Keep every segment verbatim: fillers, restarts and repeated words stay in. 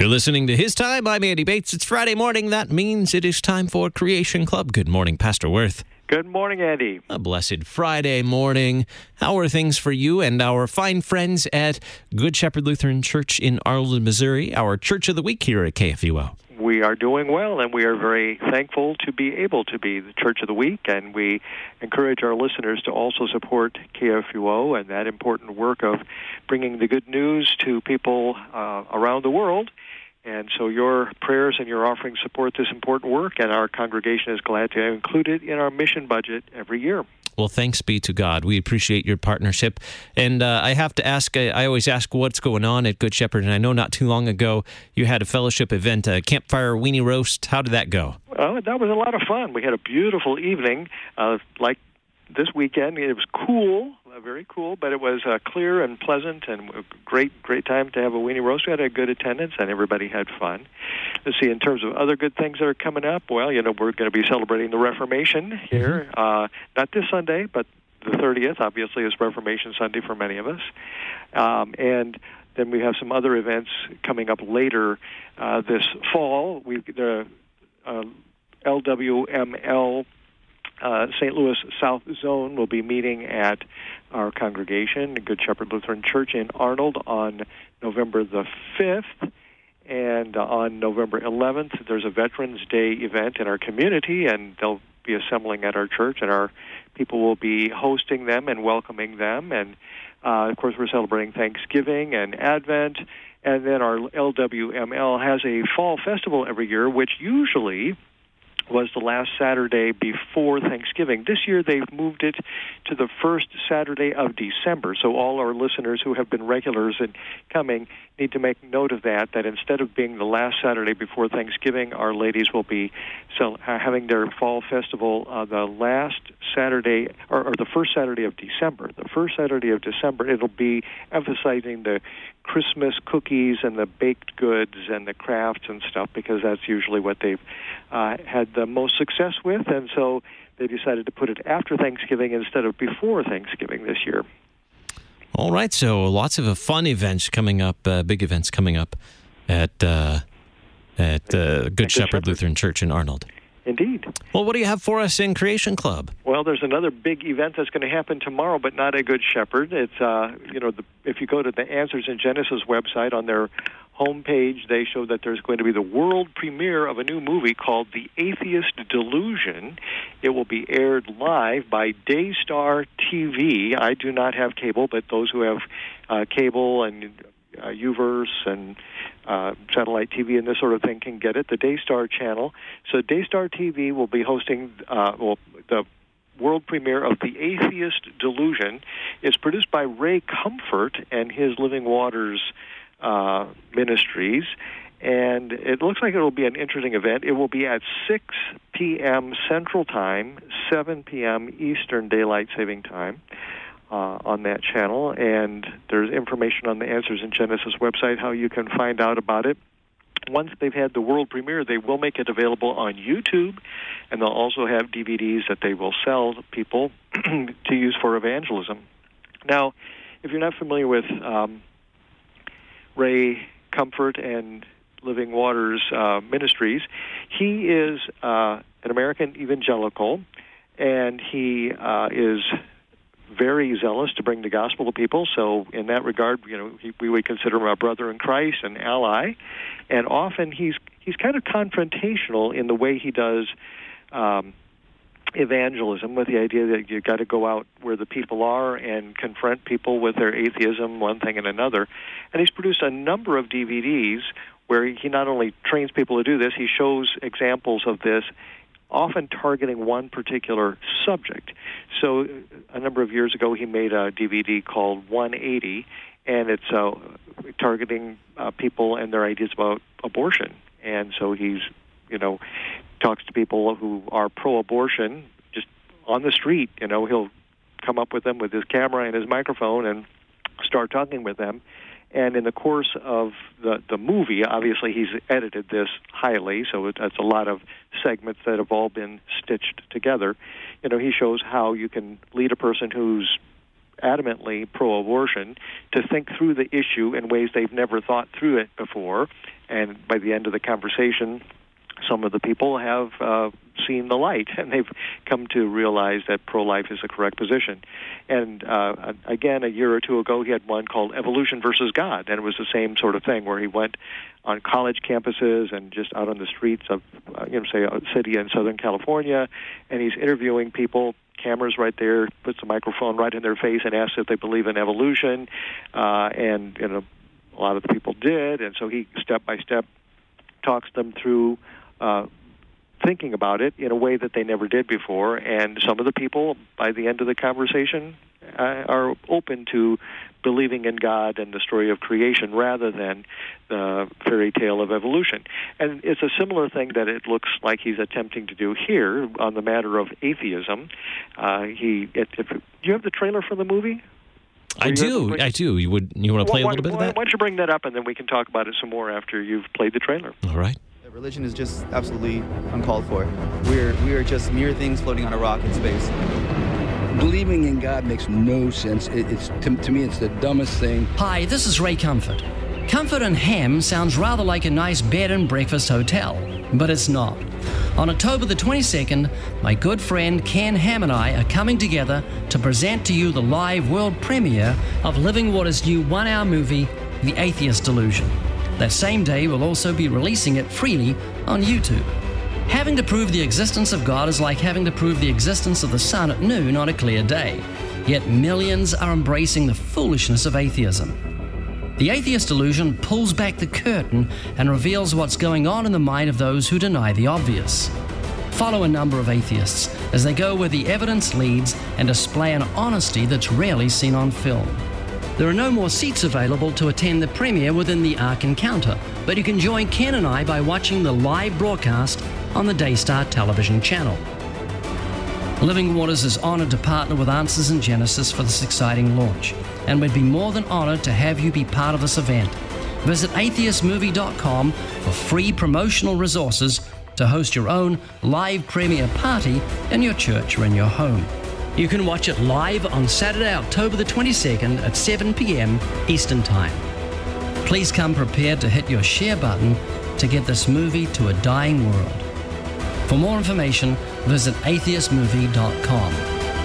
You're listening to His Time. I'm Andy Bates. It's Friday morning. That means it is time for Creation Club. Good morning, Pastor Worth. Good morning, Andy. A blessed Friday morning. How are things for you and our fine friends at Good Shepherd Lutheran Church in Arnold, Missouri, our Church of the Week here at K F U O? We are doing well, and we are very thankful to be able to be the Church of the Week, and we encourage our listeners to also support K F U O and that important work of bringing the good news to people uh, around the world. And so your prayers and your offerings support this important work, and our congregation is glad to include it in our mission budget every year. Well, thanks be to God. We appreciate your partnership. And uh, I have to ask, I always ask what's going on at Good Shepherd, and I know not too long ago you had a fellowship event, a campfire weenie roast. How did that go? Well, that was a lot of fun. We had a beautiful evening, uh, like this weekend. It was cool, uh, very cool, but it was uh, clear and pleasant, and a great, great time to have a weenie roast. We had a good attendance, and everybody had fun. Let's see, in terms of other good things that are coming up, well, you know, we're going to be celebrating the Reformation here, mm-hmm. uh, not this Sunday, but the thirtieth, obviously, is Reformation Sunday for many of us. Um, and then we have some other events coming up later uh, this fall. We the uh, L W M L Uh, Saint Louis South Zone will be meeting at our congregation, Good Shepherd Lutheran Church in Arnold, on November the fifth. And uh, on November eleventh, there's a Veterans Day event in our community, and they'll be assembling at our church, and our people will be hosting them and welcoming them. And, uh, of course, we're celebrating Thanksgiving and Advent. And then our L W M L has a fall festival every year, which usually was the last Saturday before Thanksgiving. This year they've moved it to the first Saturday of December. So all our listeners who have been regulars in coming need to make note of that, that instead of being the last Saturday before Thanksgiving, our ladies will be so, uh, having their fall festival uh, the last Saturday, or, or the first Saturday of December. The first Saturday of December, it'll be emphasizing the Christmas cookies and the baked goods and the crafts and stuff, because that's usually what they've uh, had the most success with, and so they decided to put it after Thanksgiving instead of before Thanksgiving this year. All right, so lots of uh, fun events coming up, uh, big events coming up at uh, at uh, Good Shepherd Lutheran Church in Arnold. Indeed. Well, what do you have for us in Creation Club? Well, there's another big event that's going to happen tomorrow, but not at Good Shepherd. It's, uh, you know, the, if you go to the Answers in Genesis website, on their homepage, they show that there's going to be the world premiere of a new movie called The Atheist Delusion. It will be aired live by Daystar T V. I do not have cable, but those who have uh, cable and uh, Uverse and uh, satellite T V and this sort of thing can get it, the Daystar channel. So Daystar T V will be hosting uh, well, the world premiere of The Atheist Delusion. It's produced by Ray Comfort and his Living Waters uh, Ministries, and it looks like it will be an interesting event. It will be at six p.m. Central Time, seven p.m. Eastern Daylight Saving Time. Uh, on that channel, and there's information on the Answers in Genesis website how you can find out about it. Once they've had the world premiere, they will make it available on YouTube, and they'll also have D V Ds that they will sell to people to use for evangelism. Now, if you're not familiar with um, Ray Comfort and Living Waters uh, Ministries, he is uh, an American evangelical, and he uh, is very zealous to bring the gospel to people. So in that regard, you know, he, we would consider him a brother in Christ, an ally. And often he's he's kind of confrontational in the way he does um, evangelism, with the idea that you've got to go out where the people are and confront people with their atheism, one thing and another. And he's produced a number of D V Ds where he not only trains people to do this, he shows examples of this, often targeting one particular subject. So a number of years ago, he made a D V D called one eighty, and it's uh, targeting uh, people and their ideas about abortion. And so he's, you know, talks to people who are pro-abortion just on the street. You know, he'll come up with them with his camera and his microphone and start talking with them. And in the course of the, the movie, obviously he's edited this highly, so it, it's a lot of segments that have all been stitched together. You know, he shows how you can lead a person who's adamantly pro-abortion to think through the issue in ways they've never thought through it before, And by the end of the conversation, some of the people have uh, seen the light, and they've come to realize that pro-life is the correct position. And uh, again, a year or two ago, he had one called Evolution versus God, and it was the same sort of thing, where he went on college campuses and just out on the streets of, uh, you know, say, a city in Southern California, and he's interviewing people. Cameras right there, puts the microphone right in their face and asks if they believe in evolution, uh, and you know, a lot of the people did, and so he step by step talks them through uh, thinking about it in a way that they never did before. And some of the people, by the end of the conversation, uh, are open to believing in God and the story of creation rather than the fairy tale of evolution. And it's a similar thing that it looks like he's attempting to do here on the matter of atheism. Uh, he, it, if, do you have the trailer for the movie? I do. I do. You would. You want to play well, a little why, bit of why, that? Why don't you bring that up, and then we can talk about it some more after you've played the trailer. All right. Religion is just absolutely uncalled for. We're we are just mere things floating on a rock in space. Believing in God makes no sense. It, it's to, to me, it's the dumbest thing. Hi, this is Ray Comfort. Comfort and Ham sounds rather like a nice bed and breakfast hotel, but it's not. On October the twenty-second, my good friend Ken Ham and I are coming together to present to you the live world premiere of Living Water's new one-hour movie, The Atheist Delusion. That same day, we'll also be releasing it freely on YouTube. Having to prove the existence of God is like having to prove the existence of the sun at noon on a clear day. Yet millions are embracing the foolishness of atheism. The Atheist Delusion pulls back the curtain and reveals what's going on in the mind of those who deny the obvious. Follow a number of atheists as they go where the evidence leads and display an honesty that's rarely seen on film. There are no more seats available to attend the premiere within the Ark Encounter, but you can join Ken and I by watching the live broadcast on the Daystar television channel. Living Waters is honored to partner with Answers in Genesis for this exciting launch, and we'd be more than honored to have you be part of this event. Visit atheist movie dot com for free promotional resources to host your own live premiere party in your church or in your home. You can watch it live on Saturday, October the twenty-second at seven p.m. Eastern Time. Please come prepared to hit your share button to get this movie to a dying world. For more information, visit atheist movie dot com.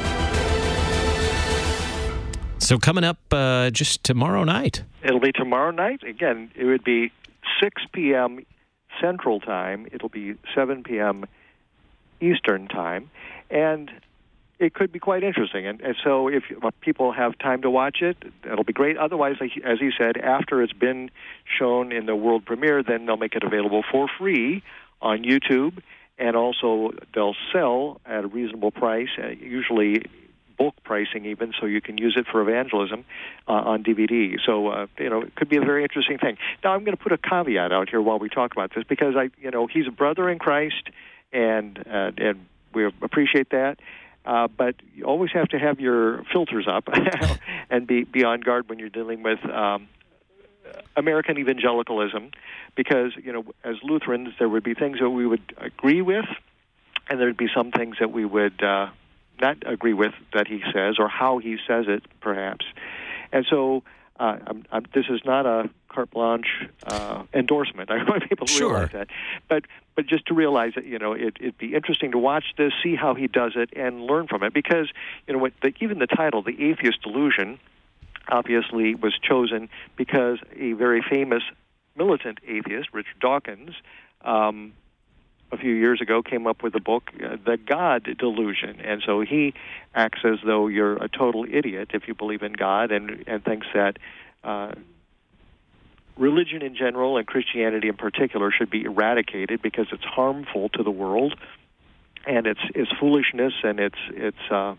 So coming up uh, just tomorrow night. It'll be tomorrow night. Again, it would be six p.m. Central Time. It'll be seven p.m. Eastern Time. And it could be quite interesting. And, and so if people have time to watch it, that'll be great. Otherwise, as he said, after it's been shown in the world premiere, then they'll make it available for free on YouTube. And also they'll sell at a reasonable price, uh, usually bulk pricing even, so you can use it for evangelism uh, on D V D. So, uh, you know, it could be a very interesting thing. Now, I'm going to put a caveat out here while we talk about this, because, I, you know, he's a brother in Christ, and uh, and we appreciate that. Uh, but you always have to have your filters up and be, be on guard when you're dealing with um, American evangelicalism, because, you know, as Lutherans, there would be things that we would agree with, and there would be some things that we would uh, not agree with that he says, or how he says it, perhaps. And so uh, I'm, I'm, this is not a carte blanche uh, endorsement. I want people to Sure. realize that. But but just to realize that, you know, it, it'd be interesting to watch this, see how he does it, and learn from it. Because, you know, what the, even the title, The Atheist Delusion, obviously was chosen because a very famous militant atheist, Richard Dawkins, um, a few years ago came up with the book, uh, The God Delusion. And so he acts as though you're a total idiot if you believe in God, and, and thinks that uh, religion in general and Christianity in particular should be eradicated because it's harmful to the world, and it's, it's foolishness, and it's, it's, uh,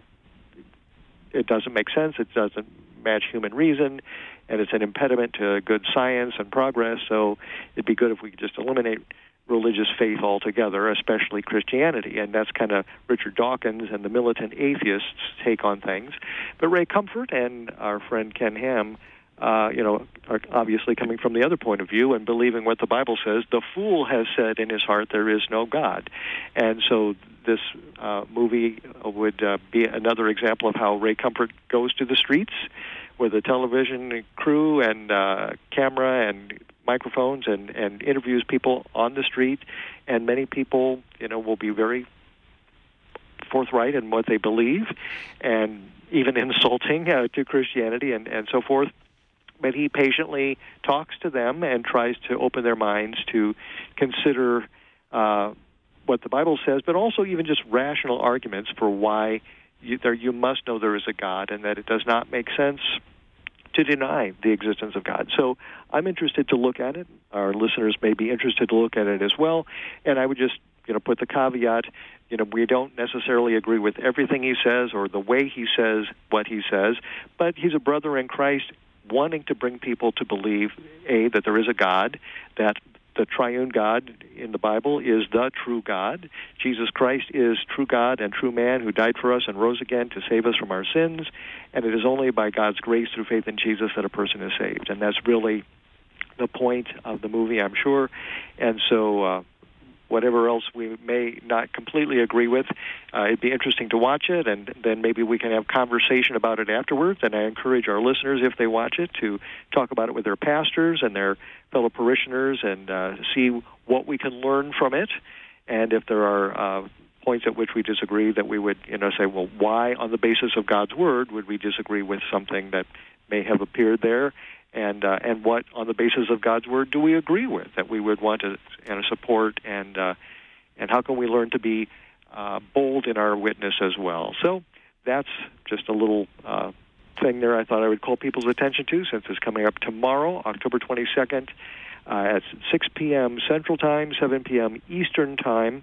it doesn't make sense, it doesn't match human reason, and it's an impediment to good science and progress. So it'd be good if we could just eliminate religious faith altogether, especially Christianity. And that's kind of Richard Dawkins and the militant atheists' take on things. But Ray Comfort and our friend Ken Ham, uh, you know, are obviously coming from the other point of view and believing what the Bible says. The fool has said in his heart, there is no God. And so this uh, movie would uh, be another example of how Ray Comfort goes to the streets with a television crew and uh, camera and microphones and, and interviews people on the street, and many people, you know, will be very forthright in what they believe, and even insulting uh, to Christianity and, and so forth. But he patiently talks to them and tries to open their minds to consider uh, what the Bible says, but also even just rational arguments for why you, there, you must know there is a God, and that it does not make sense to deny the existence of God. So I'm interested to look at it. Our listeners may be interested to look at it as well. And I would just, you know, put the caveat, you know, we don't necessarily agree with everything he says or the way he says what he says, but he's a brother in Christ wanting to bring people to believe, A, that there is a God, that the triune God in the Bible is the true God. Jesus Christ is true God and true man who died for us and rose again to save us from our sins, and it is only by God's grace through faith in Jesus that a person is saved. And that's really the point of the movie, I'm sure. And so uh, whatever else we may not completely agree with, uh, it'd be interesting to watch it, and then maybe we can have conversation about it afterwards. And I encourage our listeners, if they watch it, to talk about it with their pastors and their fellow parishioners and uh, see what we can learn from it. And if there are uh, points at which we disagree, that we would, you know, say, well, why, on the basis of God's Word, would we disagree with something that may have appeared there? And uh, and what, on the basis of God's Word, do we agree with, that we would want to and support, and uh, and how can we learn to be uh, bold in our witness as well? So that's just a little uh, thing there I thought I would call people's attention to, since it's coming up tomorrow, October twenty-second, uh, at six p.m. Central Time, seven p.m. Eastern Time,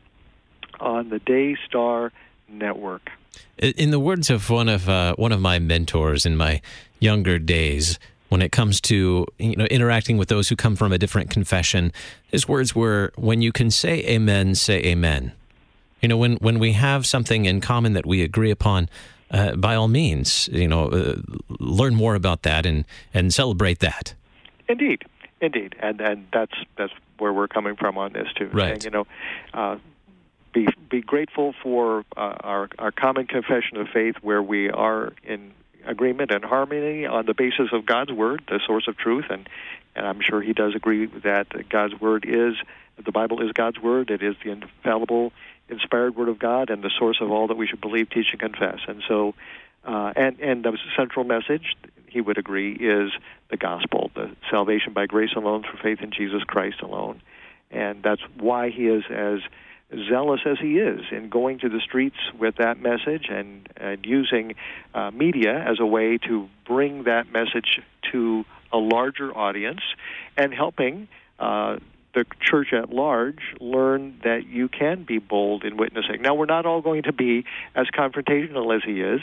on the Daystar Network. In the words of one of uh, one of my mentors in my younger days, when it comes to, you know, interacting with those who come from a different confession, his words were, when you can say amen, say amen. You know, when, when we have something in common that we agree upon, uh, by all means, you know, uh, learn more about that and, and celebrate that. Indeed, indeed. And and that's that's where we're coming from on this, too. Right. Saying, you know, uh, be, be grateful for uh, our, our common confession of faith, where we are in agreement and harmony on the basis of God's Word, the source of truth, and, and I'm sure he does agree that God's Word is, the Bible is God's Word. It is the infallible, inspired Word of God and the source of all that we should believe, teach, and confess. And so, uh, and, and the central message, he would agree, is the gospel, the salvation by grace alone, through faith in Jesus Christ alone. And that's why he is as zealous as he is in going to the streets with that message, and, and using uh, media as a way to bring that message to a larger audience, and helping uh, the church at large learn that you can be bold in witnessing. Now, we're not all going to be as confrontational as he is.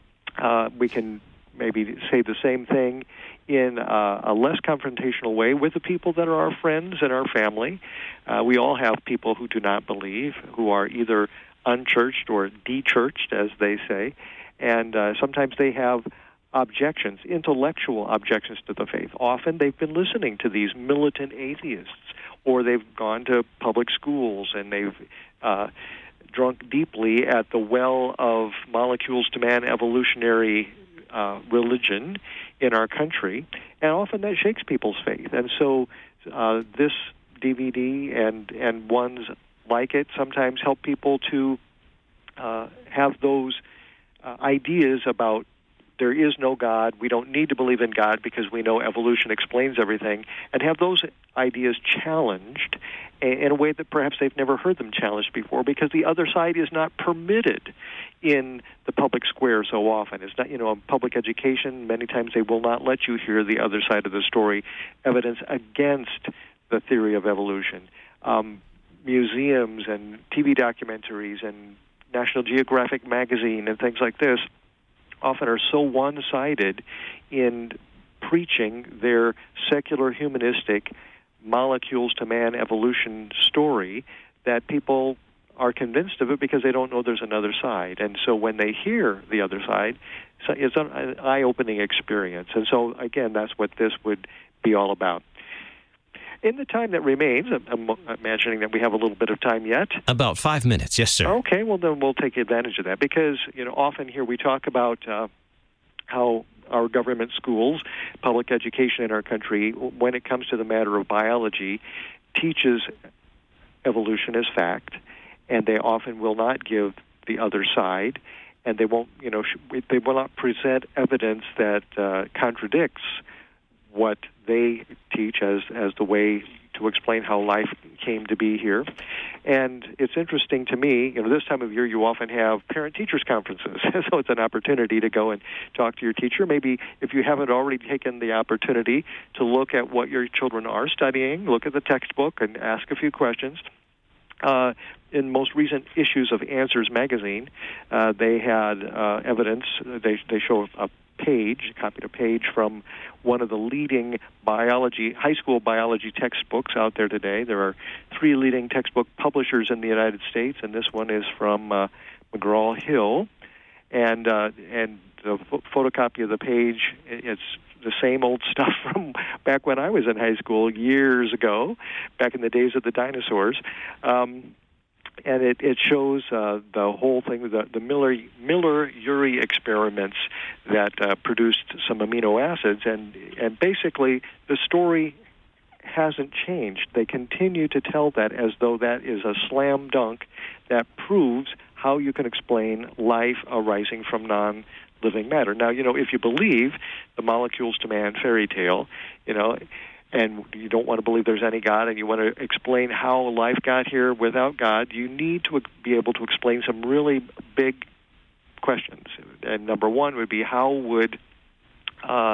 Uh, we can maybe say the same thing in uh, a less confrontational way with the people that are our friends and our family. Uh, we all have people who do not believe, who are either unchurched or de-churched, as they say, and uh, sometimes they have objections, intellectual objections to the faith. Often they've been listening to these militant atheists, or they've gone to public schools and they've uh, drunk deeply at the well of molecules to man evolutionary Uh, religion in our country, and often that shakes people's faith. And so uh, this D V D and, and ones like it sometimes help people to uh, have those uh, ideas about there is no God, we don't need to believe in God because we know evolution explains everything, and have those ideas challenged in a way that perhaps they've never heard them challenged before, because the other side is not permitted in the public square so often. It's not, you know, in public education, many times they will not let you hear the other side of the story, evidence against the theory of evolution. Um, museums and T V documentaries and National Geographic magazine and things like this often are so one-sided in preaching their secular humanistic molecules to man evolution story that people are convinced of it because they don't know there's another side. And so when they hear the other side, it's an eye-opening experience. And so, again, that's what this would be all about. In the time that remains, I'm imagining that we have a little bit of time yet. About five minutes, yes, sir. Okay, well, then we'll take advantage of that, because, you know, often here we talk about uh, how our government schools, public education in our country, when it comes to the matter of biology, teaches evolution as fact, and they often will not give the other side, and they won't, you know, they will not present evidence that uh, contradicts what they teach as as the way to explain how life came to be here. And it's interesting to me, you know, this time of year you often have parent-teachers conferences, so it's an opportunity to go and talk to your teacher. Maybe if you haven't already taken the opportunity to look at what your children are studying, look at the textbook and ask a few questions. Uh, in most recent issues of Answers magazine, uh, they had uh, evidence, they, they show a page, copied a page from one of the leading biology, high school biology textbooks out there today. There are three leading textbook publishers in the United States, and this one is from uh, McGraw-Hill. And uh, and the ph- photocopy of the page, it's the same old stuff from back when I was in high school years ago, back in the days of the dinosaurs. Um, and it, it shows uh, the whole thing, the, the Miller, Miller-Urey experiments that uh, produced some amino acids. And, and basically, the story hasn't changed. They continue to tell that as though that is a slam dunk that proves how you can explain life arising from non-living matter. Now, you know, if you believe the molecules to man fairy tale, you know, and you don't want to believe there's any God, and you want to explain how life got here without God, you need to be able to explain some really big questions. And number one would be, how would uh,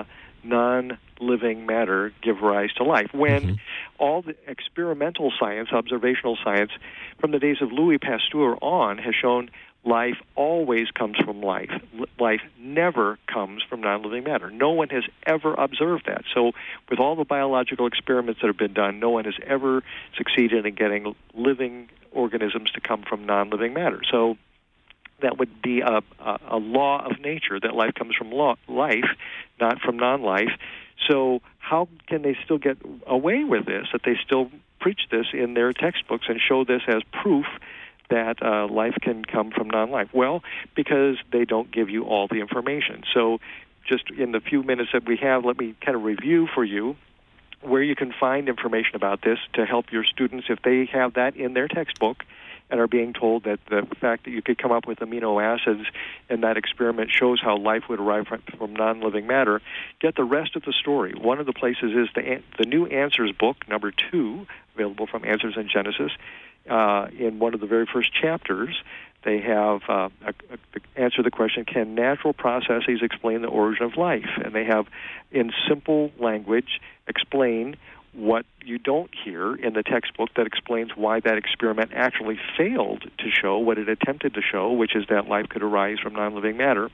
non-living matter give rise to life? When mm-hmm. all the experimental science, observational science, from the days of Louis Pasteur on, has shown life always comes from life. Life never comes from non-living matter. No one has ever observed that. So with all the biological experiments that have been done, no one has ever succeeded in getting living organisms to come from non-living matter. So that would be a, a, a law of nature, that life comes from law, life, not from non-life. So how can they still get away with this, that they still preach this in their textbooks and show this as proof that uh, life can come from non-life? Well, because they don't give you all the information. So just in the few minutes that we have, let me kind of review for you where you can find information about this to help your students if they have that in their textbook and are being told that the fact that you could come up with amino acids and that experiment shows how life would arrive from, from non-living matter. Get the rest of the story. One of the places is the, the New Answers book, number two, available from Answers in Genesis. Uh, in one of the very first chapters, they have uh, a, a, answer the question, can natural processes explain the origin of life? And they have, in simple language, explain what you don't hear in the textbook that explains why that experiment actually failed to show what it attempted to show, which is that life could arise from non-living matter.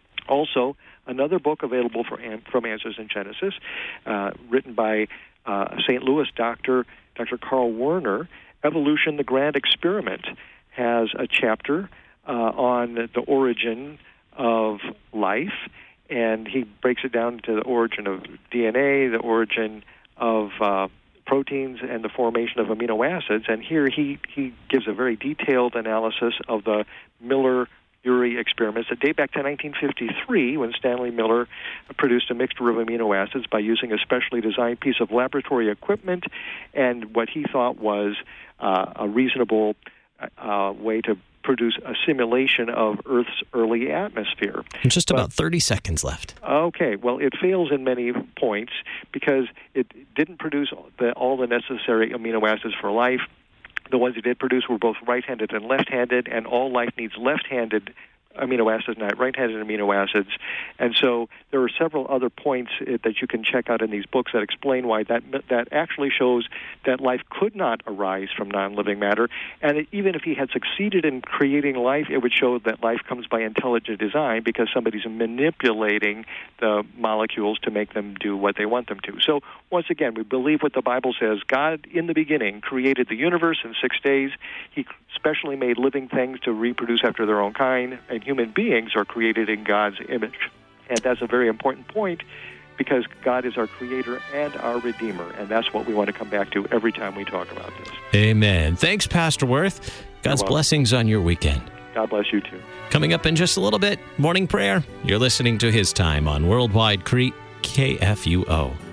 Also, another book available for, from Answers in Genesis, uh, written by uh, Saint Louis doctor, Doctor Carl Werner, Evolution, the Grand Experiment, has a chapter uh, on the origin of life, and he breaks it down to the origin of D N A, the origin of uh, proteins, and the formation of amino acids. And here he, he gives a very detailed analysis of the Miller-Urey experiments that date back to nineteen fifty-three, when Stanley Miller produced a mixture of amino acids by using a specially designed piece of laboratory equipment and what he thought was uh, a reasonable uh, way to produce a simulation of Earth's early atmosphere. Just but, about thirty seconds left. Okay, well, it fails in many points because it didn't produce the, all the necessary amino acids for life. The ones it did produce were both right-handed and left-handed, and all life needs left-handed amino acids, not right-handed amino acids. And so there are several other points that you can check out in these books that explain why that that actually shows that life could not arise from non-living matter. And it, even if he had succeeded in creating life, it would show that life comes by intelligent design because somebody's manipulating the molecules to make them do what they want them to. So once again, we believe what the Bible says. God, in the beginning, created the universe in six days. He specially made living things to reproduce after their own kind, and human beings are created in God's image. And that's a very important point because God is our creator and our redeemer, and that's what we want to come back to every time we talk about this. Amen. Thanks, Pastor Worth. God's blessings on your weekend. God bless you too. Coming up in just a little bit, morning prayer. You're listening to His Time on Worldwide Crete, K F U O.